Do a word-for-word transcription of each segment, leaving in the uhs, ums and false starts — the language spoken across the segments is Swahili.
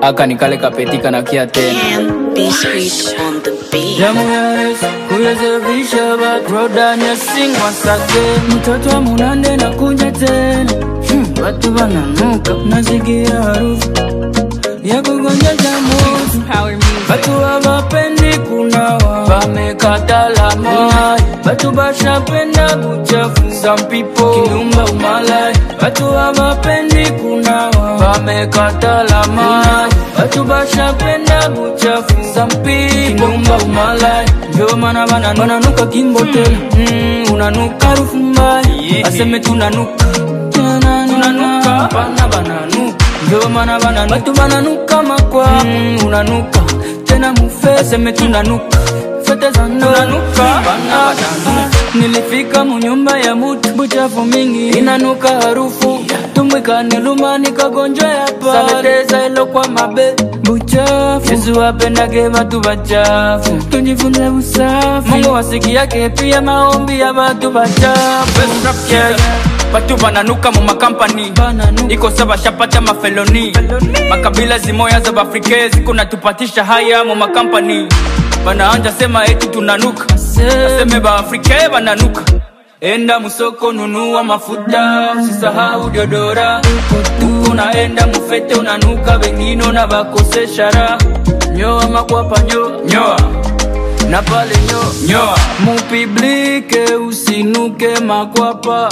aka nikale kapetika na kia tena. Biscuit on the beat. Jamu ya Yesu kuyezevisha bat roda nyasing once again. Mtoto wa munande na kuja tena. hmm, Watu wananuka nasikia harufu ya kugonja jamu. Watu wapendi kunawa wamekata lama. Watu bashapenda buchafu some people kinumba umalai. Watu wapendi kunawa wamekata lama. Watu bashapenda buchafu some people kinumba umalai. Ndio maana wananuka kimbotel. mm, Unanuka harufu mbaya. Aseme tunanuka tunanuka bana bananuka. Ndio maana bana watu bananuka makwa. mm, Unanuka tena mufe. Aseme tunanuka fete za tunanuka bana bananuka. Nilifika munyumba ya mutu buchafu mingi inanuka harufu. Tumwika niluma nikagonjwa hapa. Saniteza ilo kwa mabe buchafu. Yesu apendage watu bachafu. Tujifunze usafi. Mungu wasiki yake pia maombi ya watu bachafu. yeah, yeah. Watu bananuka mu makampani iko saba shapata mafeloni. Makabila zimoya za Afrika ziko natupatisha haya mu makampani. Banaanja sema eti tunanuka. Aseme ba Afrika bananuka. Enda musoko nunua mafuta. Usisahau deodora. Unaenda mufete unanuka. Wengine na bakosesha raha. Nyoa makwapa nyoa nyoa na pale nyoa nyoa. Mupiblike usinuke makwapa.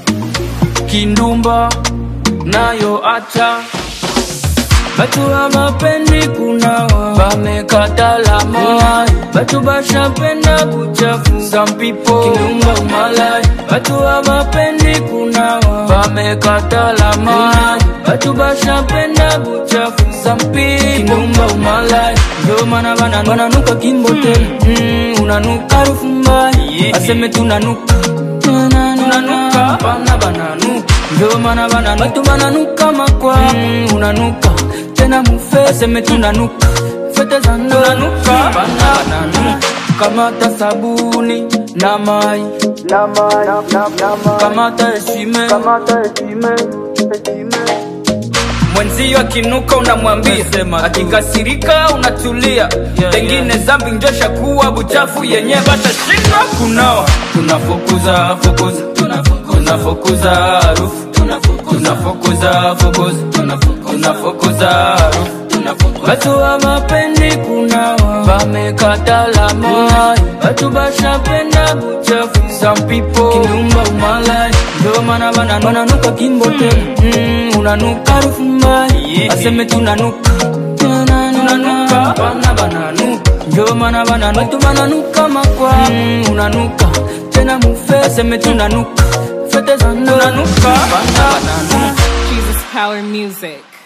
Kindumba nayo acha. Watu wapendi kunawa wamekata lama. Watu bashapenda buchafu some people kinumba umalai. Watu wapendi kunawa wamekata lama. Watu bashapenda buchafu some people kinumba umalai. Ndio maana wananuka kimbotel. mm, Unanuka harufu mbaya. Aseme tunanuka tunanuka bana bananuka. Ndio maana watu bananuka makwa. mm, Unanuka tena mufe. Aseme tunanuka fete za tunanuka bana bananuka. Kamata sabuni na mai na mai na mai. Kamata heshime kamata heshime heshime. Mwenzio akinuka unamwambia. Akikasirika unatulia. Pengine zambi njosha kuwa buchafu yenye bata shinda kunawa. Tunafukuza fukuza tunafukuza harufu. Tunafukuza fukuza tunafukuza harufu. Watu wapendi kunawa wamekata lama. Watu bashapenda buchafu some people kinumba umalai. Ndio maana wananuka kimbotel. mm, Unanuka harufu mbaya. Aseme tunanuka tunanuka bana bananuka. Ndio maana watu bananuka makwa. mm, Unanuka tena mufe. Aseme tunanuka fete za tunanuka bana bananuka. Jesus Power Music.